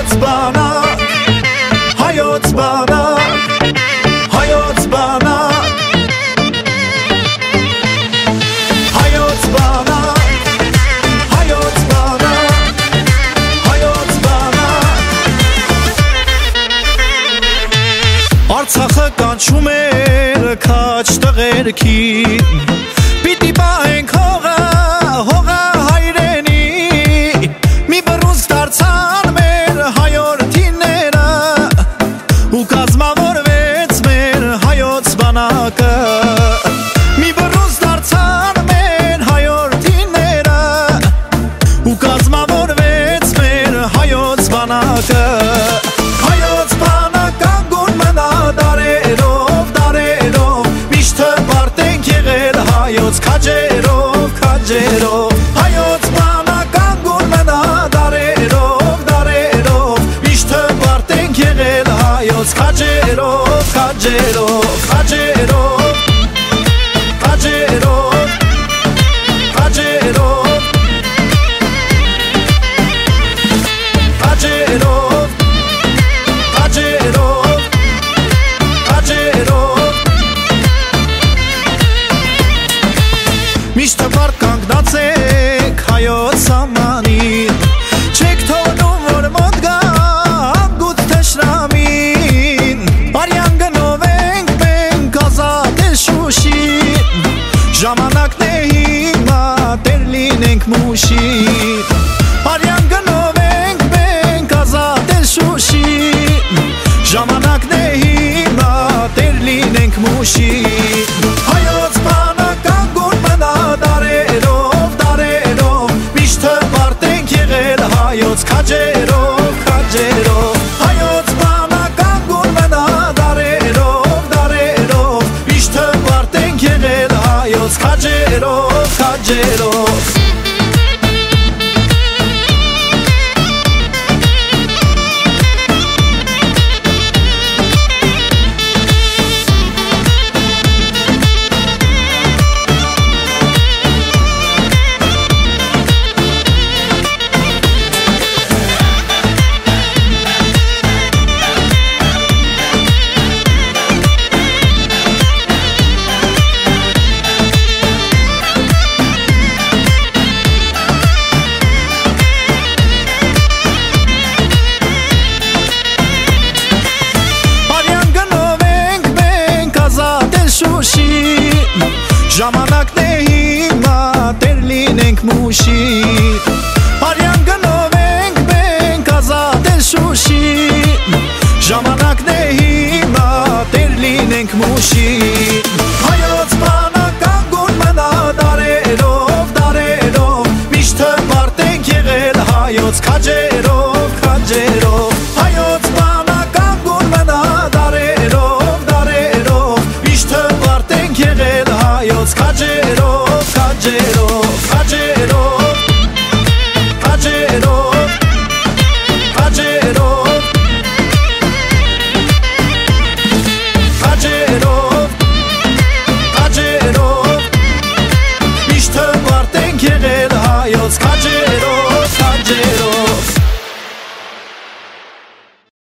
hayot bana, hayot bana, hayot bana, hayot bana, hayot bana, hayot bana. Արցախը կանչում էր քաչ տղերքին, պիտի պահենք հողը, հողը հայրենի, մի բռունց դարձան մեր հայորդիները, ու կազմավորվեց մեր հայոց բանակը, մի բռունց դարձան մեր հայորդիները, ու կազմավորվեց մեր հայոց բանակը. Հայոց բանական գուն մնա դարերով, դարերով, միշտ հպարտ ենք եղել հայոց քաջերով, քաջերով. Հայոց բանական գուն մնա դարերով, դարերով, միշտ հպարտ ենք եղել հայոց քաջերով, քաջերով, քաջերով, քաջերով, քաջերով, քաջերով, քաջերով, քաջերով. Միշտ հպարտ կանգնացեք հայոց սահմանին, չեք թողնում որ մոտ գա անգութ թշնամին, արյան գնով ենք մենք ազատ է Շուշին, ժամանակն է հիմա տեր լինենք Մուշին, արյան գնով ենք մենք ազատ է Շուշին, ժամանակն է հիմա տեր լինենք Մուշին. Հայոց բանական գուն մնա դարերով, դարերով, միշտ հպարտ ենք եղել հայոց քաջերով, քաջերով. Հայոց բանական գուն մնա դարերով, դարերով, միշտ հպարտ ենք եղել հայոց քաջերով, քաջերով. Ժամանակն է հիմա տեր լինենք Մուշին, արյան գնով ենք մենք ազատ է Շուշին, ժամանակն է հիմա տեր լինենք Մուշին. Հայոց բանական գուն մնա դարերով, դարերով, միշտ հպարտ ենք եղել հայոց քաջերով, քաջերով. Հայոց բանական գուն մնա դարերով, դարերով, միշտ հպարտ ենք եղել հայոց քաջերով, քաջերով.